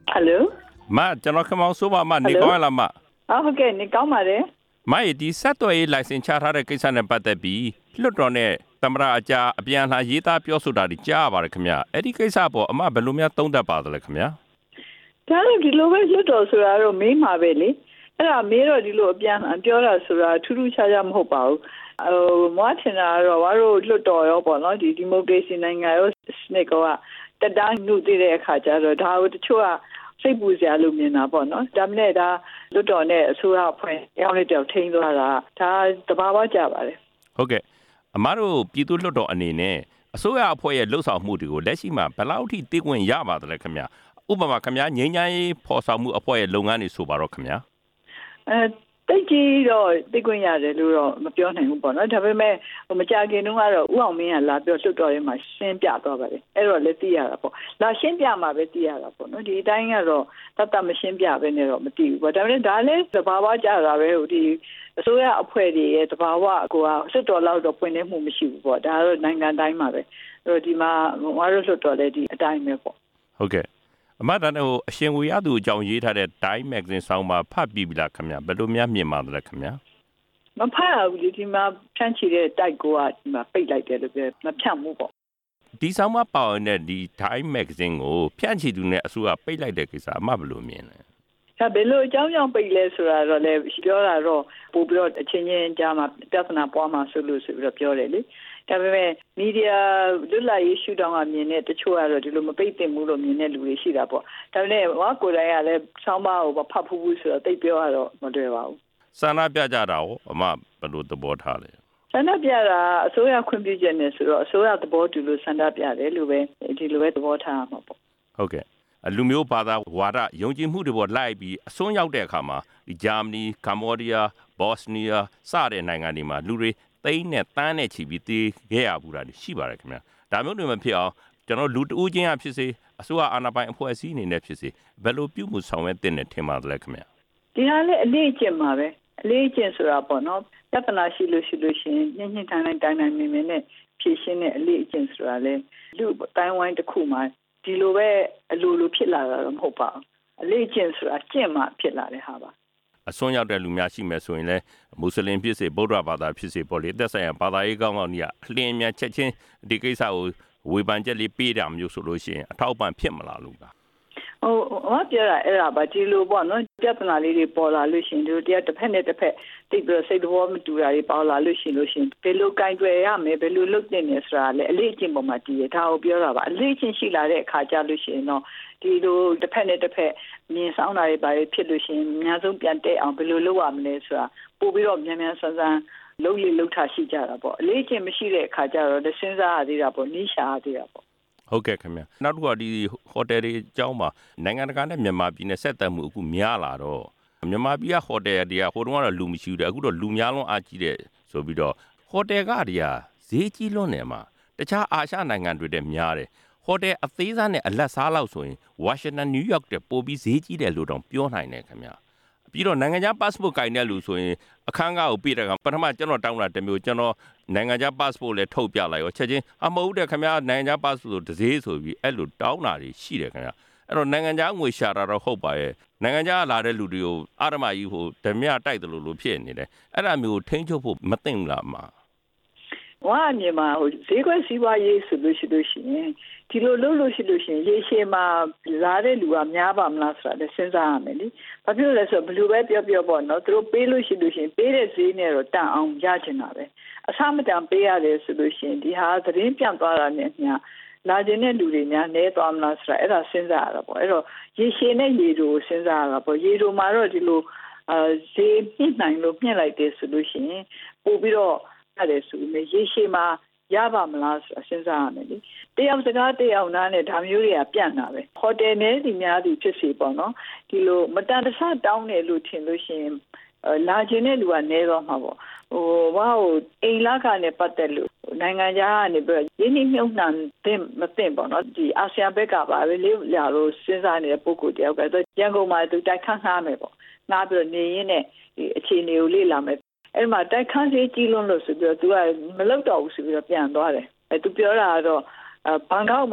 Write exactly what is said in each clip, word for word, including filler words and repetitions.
Hello မကျွန်တော်ခမောင်ဆိုပါမနေကောင်းလားမဟုတ်ကဲ့နေကောင်းပါတယ်မရဲ့ဒီဆက်သွယ်ရေး license ချထားတဲ့ကိစ္စနဲ့ပတ်သက်ပြီးလွှတ်တော်နဲ့သမ္မတအကြားအပြန်အလှန်ရေးသားပြောဆိုတာတွေကြားရပါတယ်ခင်ဗျအဲ့ဒီကိစ္စပေါ်အမဘယ်လိုများသုံးသပ်ပါသလဲခင်ဗျဒါလည်းဒီလိုပဲလွှတ်တော်ဆိုတာတော့မေးမှာပဲလေအဲ့ဒါမေးတော့ဒီလိုအပြန်အပြောတာဆိုတာထူးထူးခြားခြားမဟုတ်ပါဘူးဟိုမွားထင်တာတော့ဘာလို့လွှတ်တော်ရောပေါ့နော်ဒီဒီမိုကရေစီနိုင်ငံရောစနစ်ကတက်တန်းညှို့တဲ့အခါကျတော့ဒါကိုတချို့ကစိတ်ပူစရာလို့မြင်တာပေါ့နော်ဒါမှလည်းဒါလွတ်တော်နဲ့အစိုးရအဖွဲ့ရောက်နေတော့ထိန်းသွားတာဒါတဘာဝကြပါတယ်ဟုတ်ကဲ့အမတို့ပြည်သူ့လွတ်တော်အနေနဲ့အစိုးရအဖွဲ့ရဲ့လှုပ်ဆောင်မှုတွေကိုလက်ရှိမှာဘယ်လောက်ထိသိခွင့်ရပါသလဲခင်ဗျဥပမာခင်ဗျငြိမ်းချမ်းရေးဖော်ဆောင်မှုအဖွဲ့ရဲ့လုပ်ငန်းတွေဆိုပါတော့ခင်ဗျအဲတိတ်ကြီးတော့သိခွင့်ရတယ်လို့တော့မပြောနိုင်ဘူးပေါ့နော်ဒါပေမဲ့မကြခင်တုန်းကတော့ဥအောင်မင်းကလာပြောလွတ်တော်ထဲမှာရှင်းပြသွားပါတယ်အဲ့တော့လည်းသိရတာပေါ့လာရှင်းပြမှာပဲသိရတာပေါ့နော်ဒီအတိုင်းကတော့တတ်တတ်မရှင်းပြပဲနဲ့တော့မသိဘူးပေါ့ဒါပေမဲ့ဒါလည်းသဘာဝကြတာပဲဟိုဒီအစိုးရအဖွဲ့တွေရဲ့သဘာဝကိုကလွတ်တော်လောက်တော့ပွင့်နေမှုမရှိဘူးပေါ့ဒါကတော့နိုင်ငံတိုင်းမှာပဲအဲ့တော့ဒီမှာငါတို့လွတ်တော်လည်းဒီအတိုင်းပဲပေါ့ဟုတ်ကဲ့အမဒါနဲ့ဟိုအရှင်ဝေရသူအကြောင်းရေးထားတဲ့ Time Magazine ဆောင်းပါဖတ်ပြီးပြီလားခင်ဗျဘယ်လိုများမြင်ပါသလဲခင်ဗျမဖတ်ဘူးဒီမှာဖြန့်ချီတဲ့တိုက်ကိုကဒီမှာပိတ်လိုက်တယ်လို့ပြောမဖြန့်ဘူးပေါ့ဒီဆောင်းပါပါဝင်တဲ့ဒီ Time Magazine ကိုဖြန့်ချီသူနဲ့အစိုးရပိတ်လိုက်တဲ့ကိစ္စအမဘယ်လိုမြင်လဲဒါဘယ်လိုအကြောင်းကြောင့်ပိတ်လဲဆိုတာတော့လည်းပြောတာတော့ပို့ပြီးတော့အချင်းချင်းကြားမှာပြဿနာပွားမှာဆိုလို့ဆိုပြီးတော့ပြောတယ်လေဒါပေမဲ့မီဒီယာလွတ်လပ်ရေးရှုထောင့်ကမြင်တဲ့တချို့ကတော့ဒီလိုမပိတ်သင့်ဘူးလို့မြင်တဲ့လူတွေရှိတာပေါ့ဒါပေမဲ့ဟောကိုယ်တိုင်ကလည်းဆောင်းပါးကိုဖတ်ဖို့ဘူးဆိုတော့တိတ်ပြောရတော့မတွေ့ပါဘူးဆန္ဒပြကြတာကိုအမဘယ်လိုသဘောထားလဲဆန္ဒပြတာအစိုးရခွင့်ပြုချက်နဲ့ဆိုတော့အစိုးရသဘောတူလို့ဆန္ဒပြတယ်လို့ပဲဒီလိုပဲသဘောထားမှာပေါ့ဟုတ်ကဲ့လူမျိုးဘာသာဝါဒယုံကြည်မှုတွေပေါ်လိုက်ပြီးအစွန်းရောက်တဲ့အခါမှာဒီဂျာမနီကမ္ဘောဒီးယားဘော့စနီးယားစတဲ့နိုင်ငံတွေမှာလူတွေသိန်းနဲ့တန်းနဲ့ချီပြီးတည်ခဲ့ရဘူးတာရှိပါတယ်ခင်ဗျာဒါမျိုးတွေမဖြစ်အောင်ကျွန်တော်လူတဦးချင်းအဖြစ်စေအစိုးရအာဏာပိုင်အဖွဲ့အစည်းအနေနဲ့ဖြစ်စေဘယ်လိုပြုမှုဆောင်ရွက်တဲ့နဲ့ထင်ပါသလဲခင်ဗျာဒီဟာလေအလေးအကျင့်ပါပဲအလေးအကျင့်ဆိုတာပေါ့နော်ပြဿနာရှိလို့ရှိလို့ရှိရင်ညှင်းညှင်းထိုင်တိုင်းတိုင်းတိုင်းမြင်မြင်နဲ့ဖြေရှင်းတဲ့အလေးအကျင့်ဆိုတာလေလူတိုင်းဝိုင်းတစ်ခုမှာဒီလိုပဲအလိုလိုဖြစ်လာတာတော့မဟုတ်ပါဘူးအလေးအကျင့်ဆိုတာကျင့်မှဖြစ်လာတဲ့ဟာပါအစွန်းရောက်တဲ့လူများရှိမယ်ဆိုရင်လည်းမွတ်စလင်ဖြစ်စေဗုဒ္ဓဘာသာဖြစ်စေပေါ့လေသက်ဆိုင်ရာဘာသာရေးကောင်းကောင်းကြီးအလင်းများချက်ချင်းဒီကိစ္စကိုဝေဖန်ချက်လေးပေးတာမျိုးဆိုလို့ရှိရင်အထောက်ပံ့ဖြစ်မလားလို့ပါဟိုဟောပြောတာအဲ့ဒါပါဒီလိုပေါ့နော်ပြဿနာလေးတွေပေါ်လာလို့ရှိရင်တို့တရားတစ်ဖက်နဲ့တစ်ဖက်တိတ်ပြီးစိတ်တော်မတူတာတွေပေါ်လာလို့ရှိလို့ရှိရင်ဘယ်လိုကင်တွယ်ရမယ်ဘယ်လိုလုပ်တင်နေဆိုတာလေအလေးအကျင့်ပေါ်မှာတည်ရဒါကိုပြောတာပါအလေးအကျင့်ရှိလာတဲ့အခါကျလို့ရှိရင်တော့ဒီလိုတစ်ဖက်နဲ့တစ်ဖက်မြင်ဆောင်တာတွေပါဖြစ်လို့ရှိရင်အများဆုံးပြန်တက်အောင်ဘယ်လိုလုပ်ရမလဲဆိုတာပို့ပြီးတော့မြန်မြန်ဆန်းဆန်းလုပ်လေလုပ်ထားရှိကြတာပေါ့အလေးအကျင့်မရှိတဲ့အခါကျတော့စဉ်းစားရသေးတာပေါ့နီးရှာရသေးတာပေါ့ဟုတ်ကဲ့ခင်ဗျနောက်တစ်ခုကဒီဟိုတယ်တွေအကြောင်းမှာနိုင်ငံတကာနဲ့မြန်မာပြည်နဲ့ဆက်သွယ်မှုအခုများလာတော့မြန်မာပြည်ကဟိုတယ်တွေကဟိုတုန်းကတော့လူမရှိဘူးတဲ့အခုတော့လူများလုံးအားကြီးတယ်ဆိုပြီးတော့ဟိုတယ်ကတွေကဈေးကြီးလွန်းနေမှာတခြားအာရှနိုင်ငံတွေတဲ့များတယ်ဟိုတယ်အသေးစားနဲ့အလတ်စားလောက်ဆိုရင်ဝါရှင်တန်နယူးယောက်တဲ့ပိုပြီးဈေးကြီးတယ်လို့တော့ပြောနိုင်တယ်ခင်ဗျပြီးတော့နိုင်ငံခြား passport ကင်တဲ့လူဆိုရင်အခန်းကားကိုပြတဲ့ကပထမကျွန်တော်တောင်းတာတမျိုးကျွန်တော်နိုင်ငံခြား passport လည်းထုတ်ပြလိုက်ရောချက်ချင်းအမဟုတ်တဲ့ခင်ဗျာနိုင်ငံခြား passport ဆိုတစ်စေးဆိုပြီးအဲ့လိုတောင်းတာတွေရှိတယ်ခင်ဗျာအဲ့တော့နိုင်ငံခြားငွေရှာတာတော့ဟုတ်ပါရဲ့နိုင်ငံခြားလာတဲ့လူတွေကိုအာရမကြီးဟိုဓမြတိုက်တယ်လို့လို့ဖြစ်နေတယ်အဲ့ဒါမျိုးထိန်းချုပ်ဖို့မသိဘူးလားမှာဝါမြန်မာဟိုဈေးကွက်စီးပွားရေးဆိုလို့ရှိလို့ရှိရင်ဒီလိုလုပ်လို့ရှိလို့ရှိရင်ရေရှည်မှာလာတဲ့လူကများပါမလားဆိုတာလည်းစဉ်းစားရမယ်လေ။ဘာဖြစ်လို့လဲဆိုတော့ဘယ်လိုပဲပြောပြောပေါ့နော်သူတို့ပေးလို့ရှိလို့ရှိရင်ပေးတဲ့ဈေးနဲ့တော့တန်အောင်ရချင်တာပဲ။အဆမတန်ပေးရတယ်ဆိုလို့ရှိရင်ဒီဟာသတင်းပြန့်သွားတာနဲ့ညလာခြင်းတဲ့လူတွေများနဲသွားမလားဆိုတာအဲ့ဒါစဉ်းစားရတာပေါ့။အဲ့တော့ရေရှည်နဲ့ရေတိုကိုစဉ်းစားရတာပေါ့။ရေတိုမှာတော့ဒီလိုအာဈေးပြစ်နိုင်လို့မြင့်လိုက်တယ်ဆိုလို့ရှိရင်ပို့ပြီးတော့ရတယ်ဆိုရင်ရေရှည်မှာရပါမလားဆိုတာစဉ်းစားရမယ်လေတယောက်စကားတယောက်နားနဲ့ဒါမျိုးတွေကပြန့်တာပဲဟိုတယ်နဲ့ဒီများဒီဖြစ်စီပေါ့နော်ဒီလိုမတန်တဆတောင်းတယ်လို့ထင်လို့ရှိရင်လာခြင်းတဲ့လူကနဲတော့မှာပေါ့ဟိုဘာဟိုအိမ်လာကနဲ့ပတ်သက်လို့နိုင်ငံခြားကနေပြီးရင်းနှီးမြှုပ်နှံတဲ့မသိပေါ့နော်ဒီအာဆီယံဘက်ကပါပဲလေလာလို့စဉ်းစားနေတဲ့ပုံကိုတယောက်ကရန်ကုန်မှာသူတိုက်ခန်းငှားမယ်ပေါ့ငှားပြီးတော့နေရင်းနဲ့ဒီအခြေအနေကိုလေ့လာမယ်အဲ့မှာတိုက်ခန်းကြီးကြီးလွန်းလို့ဆိုပြီးတော့ तू ကမလောက်တော့ဘူးဆိုပြီးတော့ပြန်သွားတယ်အဲ तू ပြောတာကတော့ဘန်ကောက်မှာ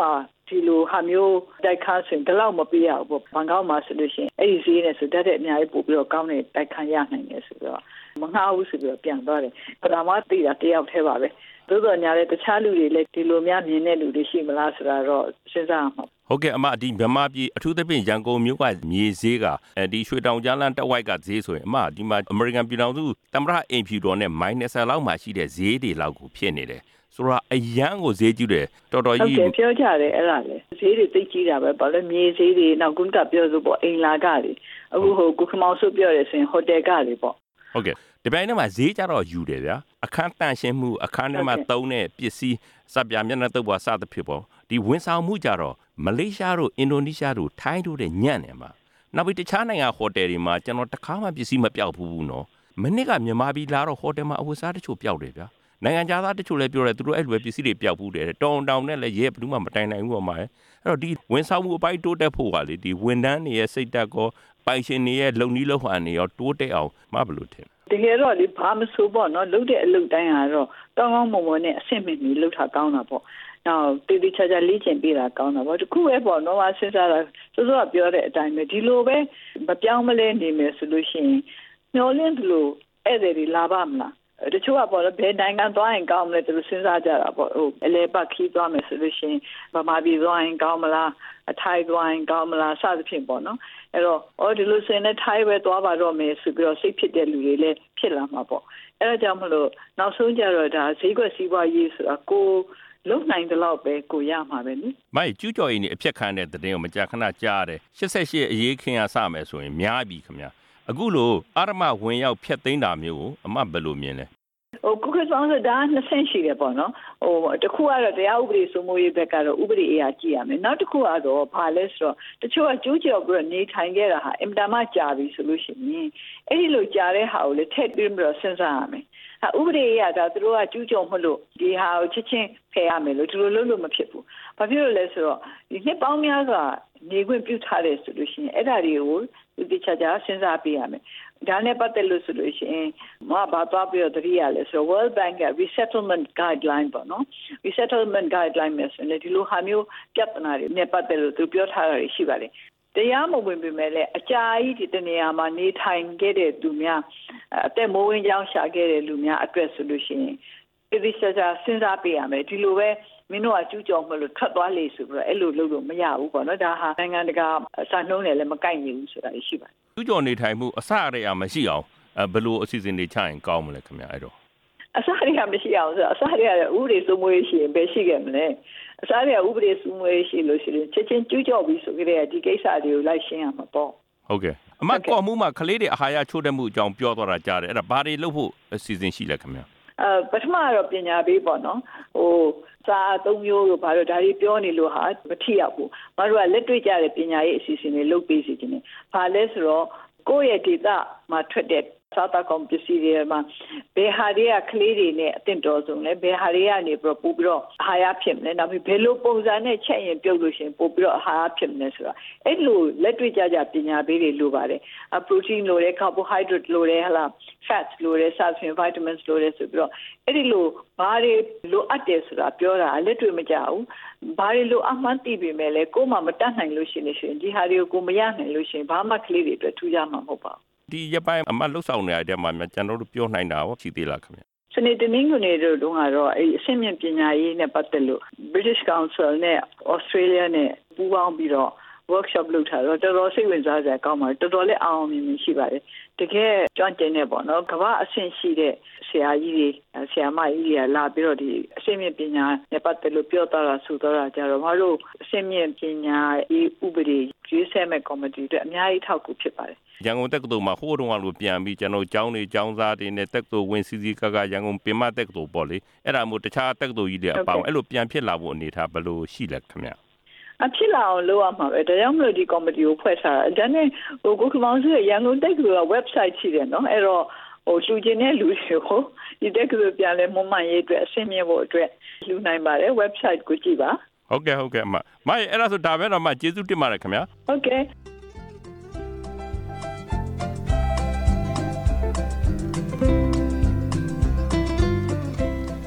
ဒီလိုဟာမျိုးတိုက်ခန်းဆိုဒီလောက်မပေးရဘူးပေါ့ဘန်ကောက်မှာဆိုလို့ရှိရင်အဲ့ဒီဈေးနဲ့ဆိုတတ်တဲ့အများကြီးပို့ပြီးတော့ကောင်းတဲ့တိုက်ခန်းရနိုင်တယ်ဆိုတော့မငှားဘူးဆိုပြီးတော့ပြန်သွားတယ်ပထမသိတာတယောက်တည်းပါပဲသို့တော်ညာလည်းတခြားလူတွေလည်းဒီလိုများမြင်တဲ့လူတွေရှိမလားဆိုတာတော့စဉ်းစားအောင်ဟုတ်ကဲ့အမဒီမြန်မာပြည်အထူးသဖြင့်ရန်ကုန်မြို့ကမြေဈေးကဒီရွှေတောင်ကြားလမ်းတစ်ဝိုက်ကဈေးဆိုရင်အမဒီမှာအမေရိကန်ပြည်ထောင်စုသမ္မတအိမ်ဖြူတော်နဲ့မိုင်နှစ်ဆယ်လောက်မှရှိတဲ့ဈေးတွေလောက်ကိုဖြစ်နေတယ်ဆိုတော့အရန်ကိုဈေးကြီးတယ်တော်တော်ကြီးဟုတ်ကဲ့ပြောကြတယ်အဲ့ဒါလေဈေးတွေသိကြီးတာပဲဘာလို့မြေဈေးတွေနောက်ကုန်းကပြောဆိုပေါ့အိမ်လာကတွေအခုဟိုကုခမောင်စုပြောရဆိုရင်ဟိုတယ်ကတွေပေါ့ဟုတ်ကဲ့ဒီပိုင်းထဲမှာဈေးကြတော့ယူတယ်ဗျာအခန်းတန့်ရှင်းမှုအခန်းထဲမှာသုံးတဲ့ပစ္စည်းစပ်ပြမျက်နှာတုပ်ပွားစသဖြင့်ပေါ့ဒီဝန်ဆောင်မှုကြတော့မလေးရှားတို့အင်ဒိုနီးရှားတို့ထိုင်းတို့တဲ့ညံ့နေမှာနောက်ပြီးတခြားနိုင်ငံဟိုတယ်တွေမှာကျွန်တော်တခါမှပစ္စည်းမပြောက်ဘူးနော်မနစ်ကမြန်မာပြည်လာတော့ဟိုတယ်မှာအဝတ်စားတချို့ပြောက်တယ်ဗျာနိုင်ငံခြားသားတချို့လည်းပြောတယ်သူတို့အဲ့လိုပဲပစ္စည်းတွေပြောက်ဘူးတယ်တောင်တောင်နဲ့လည်းရဲဘယ်သူမှမတိုင်နိုင်ဘူးပေါ့မှာအဲ့တော့ဒီဝန်ဆောင်မှုအပိုင်းတိုးတက်ဖို့ကလေဒီဝန်ထမ်းတွေရဲ့စိတ်ဓာတ်ကောပိုင်ရှင်တွေရဲ့လုံနီးလုံဟန်တွေရောတိုးတက်အောင်မဘလို့ထင်တကယ်တော့ဒီဘာမဆိုပေါ့နော်လုပ်တဲ့အလုပ်တိုင်းကတော့တောင်းကောင်းမုံမုံနဲ့အဆင့်မြင့်ပြီးလုပ်ထားကောင်းတာပေါ့နောက်တေးသေးချာချာလေ့ကျင့်ပေးတာကောင်းတာပေါ့တခုပဲပေါ့နော်အစဉ်းစားတာစောစောကပြောတဲ့အတိုင်းပဲဒီလိုပဲမပြောင်းမလဲနေမယ်ဆိုလို့ရှိရင်မျောလင်းတယ်လို့ဧည့်သည်တွေလာပါမလားတချို့ကပေါ့ဘယ်နိုင်ငံသွားရင်ကောင်းမလဲသူတို့စဉ်းစားကြတာပေါ့ဟိုအလဲပတ်ခီးသွားမယ်ဆိုလို့ရှိရင်ဗမာပြည်သွားရင်ကောင်းမလားအထိုင်သွားရင်ကောင်းမလားစသဖြင့်ပေါ့နော်အဲ့တော့အော်ဒီလိုစင်နဲ့ထိုင်ပဲသွားပါတော့မယ်ဆိုပြီးတော့စိတ်ဖြစ်တဲ့လူတွေလည်းဖြစ်လာမှာပေါ့အဲ့ဒါကြောင့်မလို့နောက်ဆုံးကြတော့ဒါဈေးကွက်စီးပွားရေးဆိုတာကိုလုံနိုင်တဲ့လောက်ပဲကိုရမှာပဲနိမိုက်ကျူးကျော်ရင်အဖြစ်ခံတဲ့တဲ့တင်ကိုမကြာခဏကြားရတယ်ရှစ်ဆယ့်ရှစ်အရေးခင်းရစမယ်ဆိုရင်များပြီခင်ဗျာအခုလိုအာရမဝင်ရောက်ဖျက်သိမ်းတာမျိုးကိုအမဘယ်လိုမြင်လဲဟိုကုခဆောင်ဆိုတာနှစ်ဆင့်ရှိတယ်ပေါ့နော်ဟိုတခုကတော့တရားဥပဒေစိုးမိုးရေးဘက်ကတော့ဥပဒေအရာကြည့်ရမယ်နောက်တစ်ခုကတော့ဘာလဲဆိုတော့တချို့ကကျူးကျော်ပြီးတော့နေထိုင်ခဲ့တာဟာအင်တာမကြာပြီဆိုလို့ရှိရင်အဲ့ဒီလိုကြာတဲ့ဟာကိုလည်းထည့်ပြီးတော့စဉ်းစားရမယ်ဟာဥပဒေအရာဒါသူတို့ကကျူးကျော်မလို့ဒီဟာကိုချက်ချင်းဖယ်ရမယ်လို့သူတို့လုပ်လို့မဖြစ်ဘူးဘာဖြစ်လို့လဲဆိုတော့ဒီနှစ်ပေါင်းများစွာနေခွင့်ပြုထားတယ်ဆိုလို့ရှိရင်အဲ့ဒါတွေကိုဒီချာချာစဉ်းစားပြရမယ်ဒါနဲ့ပတ်သက်လို့ဆိုလို့ရှိရင်မဘာသွားပြီးတော့တတိယလဲဆိုတော့ World Bank က resettlement guideline ပေါ့နော် resettlement guideline မျိုးဆိုရင်ဒီလိုဟာမျိုးပြဿနာတွေနဲ့ပတ်သက်လို့သူပြောထားတာရှိပါတယ်တရားမဝင်ပေမဲ့လည်းအကြာကြီးဒီတနေရာမှာနေထိုင်ခဲ့တဲ့သူများအသက်မိုးဝင်းကြောင်းရှာခဲ့တဲ့လူများအတွက်ဆိုလို့ရှိရင်ဒီစစစဉ်းစားပြရမယ်ဒီလိုပဲမင်းတို့ကကျူးကျော်မလို့ထွက်သွားလေဆိုပြီးတော့အဲ့လိုလုပ်လို့မရဘူးပေါ့နော်ဒါဟာနိုင်ငံတကာစာနှုန်းနဲ့လည်းမကိုက်ညီဘူးဆိုတာရှိပါတယ်ကျူးကျော်နေထိုင်မှုအစအရာမရှိအောင်ဘယ်လိုအစီအစဉ်တွေချရင်ကောင်းမလဲခင်ဗျအဲ့တော့အစအရာမရှိအောင်ဆိုတော့အစအရာဥပဒေစိုးမိုးရေးရှိရင်ပဲရှိခဲ့မလဲအစအရာဥပဒေစိုးမိုးရေးရှိလို့ရှိရင်ချက်ချင်းကျူးကျော်ပြီးဆိုကြတဲ့ဒီကိစ္စတွေကိုလိုက်ရှင်းရမှာပေါ့ဟုတ်ကဲ့အမကော်မှုမှာကလေးတွေအာဟာရချို့တဲ့မှုအကြောင်းပြောသွားတာကြားတယ်အဲ့ဒါဘာတွေလုပ်ဖို့အစီအစဉ်ရှိလဲခင်ဗျအဲပထမတော့ပညာပေးပေါ့နော်ဟိုစာသုံးမျိုးလို့ဘာလို့ဒါတွေပြောနေလို့ဟာမထိရောက်ဘူးမတို့ကလက်တွေ့ကြတဲ့ပညာရေးအစီအစဉ်တွေလုပ်ပေးစီခြင်းနဲ့ဘာလဲဆိုတော့ကိုယ့်ရဲ့ဒေတာမှာထွက်တဲ့စာတာကွန်ပစ္စည်းတွေမှာဘယ်ဟာတွေကကလေးတွေနဲ့အသင့်တော်ဆုံးလဲဘယ်ဟာတွေကနေပြီးတော့ပို့ပြီးတော့အာဟာရဖြစ်မလဲနောက်ပြီးဘယ်လိုပုံစံနဲ့ချက်ရင်ပြုတ်လို့ရှိရင်ပို့ပြီးတော့အာဟာရဖြစ်မလဲဆိုတာအဲ့လိုလက်တွေ့ကြကြပညာပေးတွေလိုပါတယ်အပရိုတင်းလိုတယ်ကာဘိုဟိုက်ဒရက်လိုတယ်ဟလာ fat လိုတယ်ဆာဖင် vitamins လိုတယ်ဆိုပြီးတော့အဲ့ဒီလိုဘာတွေလိုအပ်တယ်ဆိုတာပြောတာလက်တွေ့မကြဘူးဘာတွေလိုအမှန်းသိပေမဲ့လည်းကိုယ်မှမတတ်နိုင်လို့ရှိနေရှင်ဒီဟာတွေကိုကိုမရနိုင်လို့ရှင်ဘာမှကလေးတွေအတွက်ထူးခြားမှာမဟုတ်ပါဘူးဒီရပိုင်းအမလှုပ်ဆောင်နေတဲ့အမှာကျွန်တော်တို့ပြောနိုင်တာရောရှိသေးလားခင်ဗျစနေတနင်္ဂနွေတို့တုန်းကတော့အဲ့အဆင့်မြင့်ပညာရေးနဲ့ပတ်သက်လို့ British Council နဲ့ Australia နဲ့ပူးပေါင်းပြီးတော့ workshop လုပ်ထားတော့တော်တော်စိတ်ဝင်စားစရာကောင်းပါတယ်တော်တော်လေးအောင်မြင်မြင်ရှိပါတယ်တကယ်ကြွန့်ကျင်နေပေါ့နော်ကမ္ဘာအဆင့်ရှိတဲ့ဆရာကြီးတွေဆရာမကြီးတွေလာပြီးတော့ဒီအဆင့်မြင့်ပညာနဲ့ပတ်သက်လို့ပြောတာဆိုတော့ကြတော့မတို့အဆင့်မြင့်ပညာရေးဥပဒေရွေးဆဲမဲ့ကော်မတီတွေအများကြီးထောက်ကူဖြစ်ပါတယ်ရန်ကုန်တက္ကသိုလ်မှာဟိုးတုန်းကလိုပြန်ပြီးကျွန်တော်ကျောင်းတွေကျောင်းသားတွေနဲ့တက္ကသိုလ်ဝင်စီစီကကရန်ကုန်ပင်မတက္ကသိုလ်ပေါ့လေအဲ့ဒါမျိုးတခြားတက္ကသိုလ်ကြီးတွေအပေါင်းအဲ့လိုပြန်ဖြစ်လာဖို့အနေထားဘယ်လိုရှိလဲခင်ဗျအဖြစ်လာအောင်လုပ်ရမှာပဲဒါကြောင့်မလို့ဒီကော်မတီကိုဖွဲ့ထားတာဒါနဲ့ဟိုကိုကမောင်စုရဲ့ရန်ကုန်တက္ကသိုလ်က website ရှိတယ်နော်အဲ့တော့ဟိုလူချင်းတဲ့လူတွေကိုဒီတက္ကသိုလ်ပြန်လဲမမှန်ရေးအတွက်အဆင့်မြင့်ဖို့အတွက်လူနိုင်ပါတယ် website ကိုကြည့်ပါဟုတ်ကဲ့ဟုတ်ကဲ့အမမအဲ့ဒါဆိုဒါပဲတော့အမကျေးဇူးတင်ပါတယ်ခင်ဗျာဟုတ်ကဲ့